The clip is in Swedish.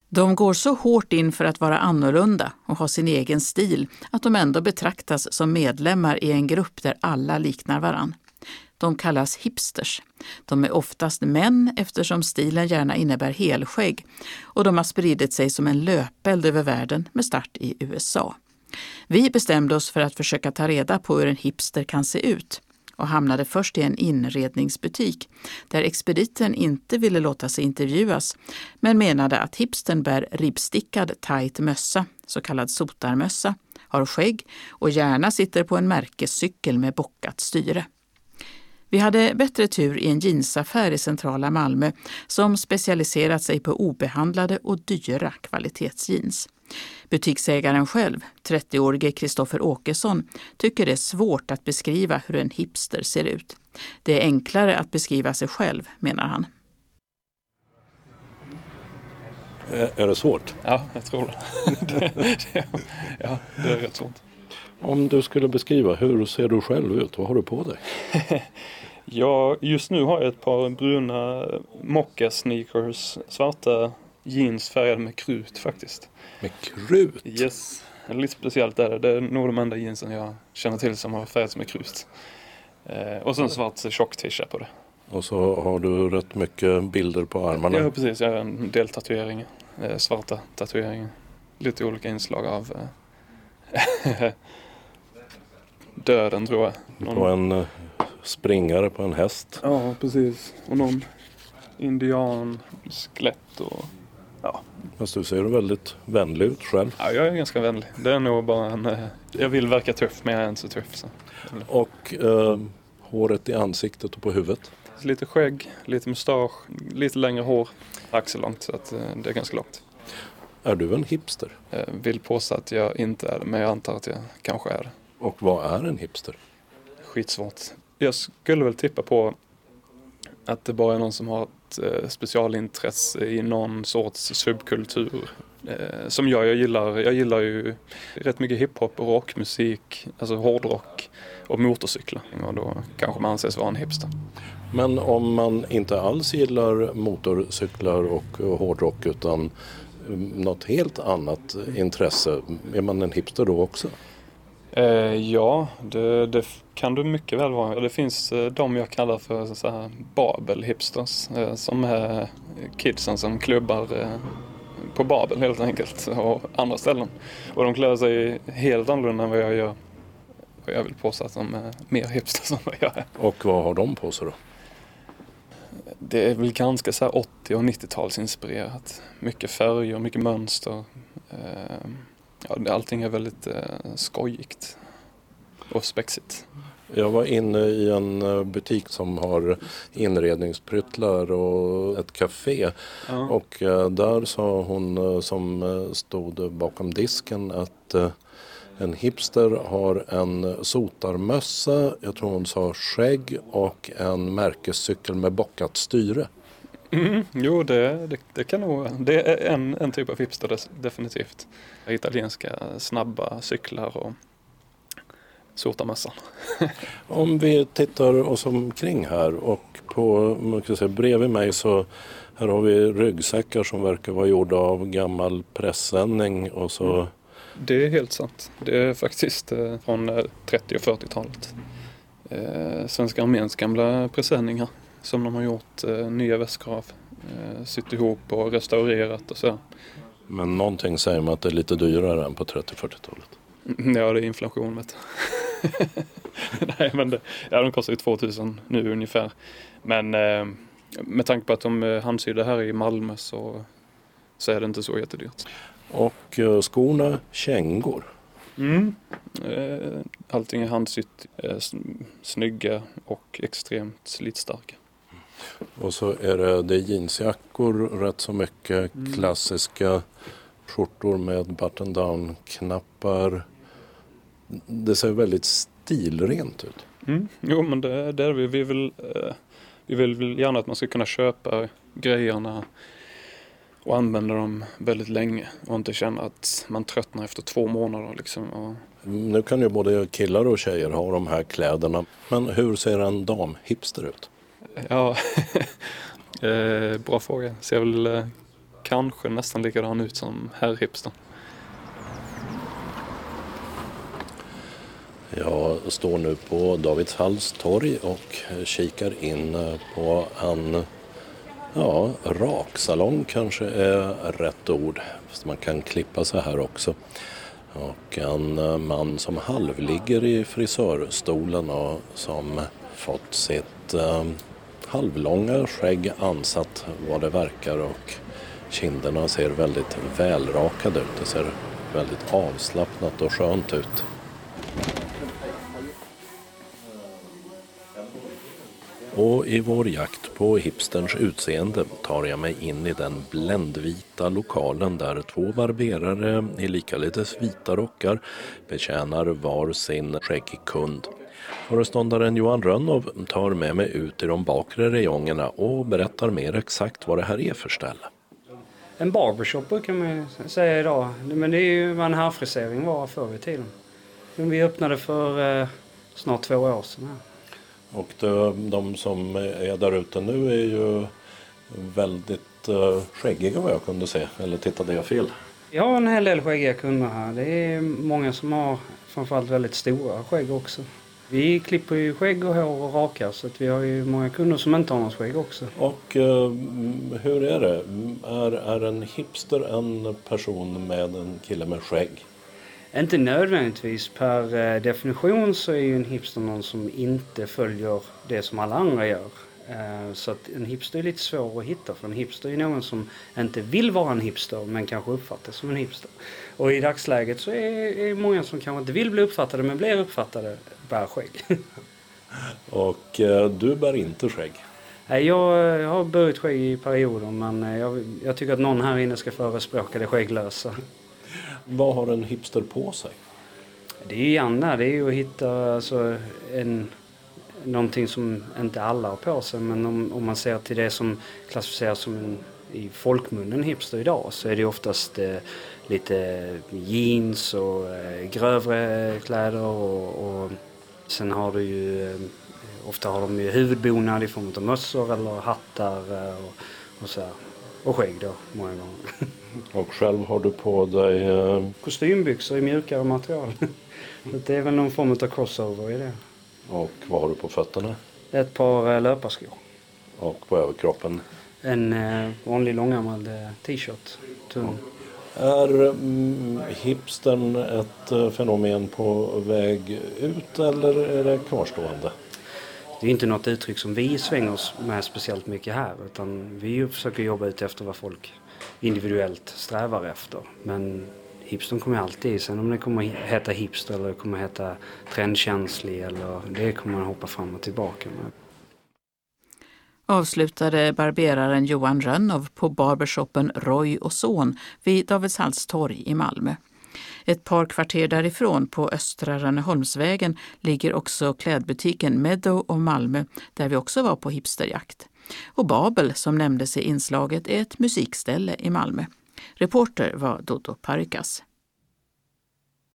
De går så hårt in för att vara annorlunda och ha sin egen stil att de ändå betraktas som medlemmar i en grupp där alla liknar varann. De kallas hipsters. De är oftast män eftersom stilen gärna innebär helskägg och de har spridit sig som en löpeld över världen med start i USA. Vi bestämde oss för att försöka ta reda på hur en hipster kan se ut och hamnade först i en inredningsbutik där expediten inte ville låta sig intervjuas men menade att hipstern bär ribbstickad tajt mössa, så kallad sotarmössa, har skägg och gärna sitter på en märkescykel med bockat styre. Vi hade bättre tur i en jeansaffär i centrala Malmö som specialiserat sig på obehandlade och dyra kvalitetsjeans. Butiksägaren själv, 30-årige Kristoffer Åkesson, tycker det är svårt att beskriva hur en hipster ser ut. Det är enklare att beskriva sig själv, menar han. Är det svårt? Ja, jag tror det. Ja, det är rätt svårt. Om du skulle beskriva, hur ser du själv ut? Vad har du på dig? Ja, just nu har jag ett par bruna mocka-sneakers, svarta jeans färgade med krut faktiskt. Med krut? Yes, lite speciellt är det. Det är nog de enda jeansen jag känner till som har färgats med krut. Och så en svart tjock t-shirt på det. Och så har du rätt mycket bilder på armarna. Ja, precis. Jag har en del tatueringar. Svarta tatueringar. Lite olika inslag av döden, tror jag. På en springare på en häst. Ja, precis. Och någon indian, skelett och ja. Fast du ser väldigt vänlig ut själv. Ja, jag är ganska vänlig. Det är nog bara jag vill verka tuff, men jag är inte så tuff. Så. Och håret i ansiktet och på huvudet? Lite skägg, lite mustasch, lite längre hår. Axellångt, så att det är ganska långt. Är du en hipster? Jag vill påstå att jag inte är det, men jag antar att jag kanske är det. Och vad är en hipster? Skitsvårt. Jag skulle väl tippa på att det bara är någon som har ett specialintresse i någon sorts subkultur. Som jag gillar ju rätt mycket hiphop och rockmusik, alltså hårdrock och motorcyklar. Och då kanske man anses vara en hipster. Men om man inte alls gillar motorcyklar och hårdrock utan något helt annat intresse, är man en hipster då också? Ja, det kan du mycket väl vara. Det finns de jag kallar för så här Babel-hipsters, som är kidsen som klubbar på Babel helt enkelt och andra ställen. Och de klär sig helt annorlunda än vad jag gör. Och jag vill påstå att de är mer hipsters än vad jag är. Och vad har de på sig då? Det är väl ganska så här 80- och 90-talsinspirerat. Mycket färger, mycket mönster. Ja, allting är väldigt skojigt och spexigt. Jag var inne i en butik som har inredningspryttlar och ett café. Ja. Och där sa hon som stod bakom disken att en hipster har en sotarmössa, jag tror hon sa skägg och en märkescykel med bockat styre. Jo, det kan nog. Det är en typ av hipster definitivt. Italienska snabba cyklar och sotarmössan. Om vi tittar oss omkring här och på, man kan säga, bredvid mig så här har vi ryggsäckar som verkar vara gjorda av gammal pressändning och så. Det är helt sant. Det är faktiskt från 30- och 40-talet. Svenska arméns gamla pressändningar som de har gjort nya väskor av. Sytt ihop och restaurerat och så. Men någonting säger man att det är lite dyrare än på 30-40-talet. Ja, det är inflation med. Nej, men de kostar ju 2000 nu ungefär. Men med tanke på att de handsydda här i Malmö så är det inte så jättedyrt. Och skorna, kängor. Allting är handsytt, snygga och extremt slitstarka. Och så är det jeansjackor rätt så mycket, klassiska skjortor med button-down-knappar. Det ser väldigt stilrent ut. Jo, men det är vi vill gärna att man ska kunna köpa grejerna och använda dem väldigt länge och inte känna att man tröttnar efter 2 månader liksom. Nu kan ju både killar och tjejer ha de här kläderna. Men hur ser en damhipster ut? Ja, bra fråga. Ser väl kanske nästan likadan ut som herrhipstern. Jag står nu på Davidshalls torg och kikar in på en raksalong kanske är rätt ord. Fast man kan klippa så här också. Och en man som halvligger i frisörstolen och som fått sitt halvlånga skägg ansatt vad det verkar, och kinderna ser väldigt välrakade ut. Det ser väldigt avslappnat och skönt ut. Och i vår jakt på hipsterns utseende tar jag mig in i den bländvita lokalen där två barberare i likaledes vita rockar betjänar var sin skäggig kund. Föreståndaren Johan Rönnov tar med mig ut i de bakre räjongerna och berättar mer exakt vad det här är för ställe. En barbershop brukar man säga idag, men det är ju vad en härfrisering var förr i tiden. Men vi öppnade för snart 2 år sedan här. Och de som är där ute nu är ju väldigt skäggiga vad jag kunde se. Eller tittade jag fel? Jag har en hel del skäggiga kunder här. Det är många som har framförallt väldigt stora skägg också. Vi klipper ju skägg och hår och rakar, så att vi har ju många kunder som inte har någon skägg också. Och hur är det? Är en hipster en person med en kille med skägg? Inte nödvändigtvis. Per definition så är ju en hipster någon som inte följer det som alla andra gör. Så att en hipster är lite svår att hitta. För en hipster är någon som inte vill vara en hipster men kanske uppfattas som en hipster. Och i dagsläget så är många som kanske inte vill bli uppfattade men blir uppfattade bär skägg. Och du bär inte skägg? Nej, jag har burit skägg i perioder, men jag tycker att någon här inne ska förespråka det skägglösa. Vad har en hipster på sig? Det är ju gärna, det är ju att hitta alltså, någonting som inte alla har på sig. Men om man ser till det som klassificeras som i folkmunnen hipster idag, så är det oftast lite jeans och grövre kläder och sen har du ju ofta har de ju huvudbonad i form av mössor eller hattar och så här. Och skägg då, många gånger. Och själv har du på dig kostymbyxor i mjukare material. Det är väl någon form av crossover i det. Och vad har du på fötterna? Ett par löparskor. Och på överkroppen? En vanlig långärmad t-shirt. Tunn. Är hipstern ett fenomen på väg ut eller är det kvarstående? Det är inte något uttryck som vi svänger oss med speciellt mycket här, utan vi försöker jobba ut efter vad folk individuellt strävar efter. Men hipstern kommer alltid, sen om det kommer heta hipster eller kommer heta trendkänslig, eller det kommer man hoppa fram och tillbaka med. Avslutade barberaren Johan Rönnov på barbershoppen Roy och Son vid Davidshalls torg i Malmö. Ett par kvarter därifrån på Östra Rönneholmsvägen ligger också klädbutiken Meadow of Malmö, där vi också var på hipsterjakt. Och Babel, som nämndes i inslaget, är ett musikställe i Malmö. Reporter var Dodo Parikas.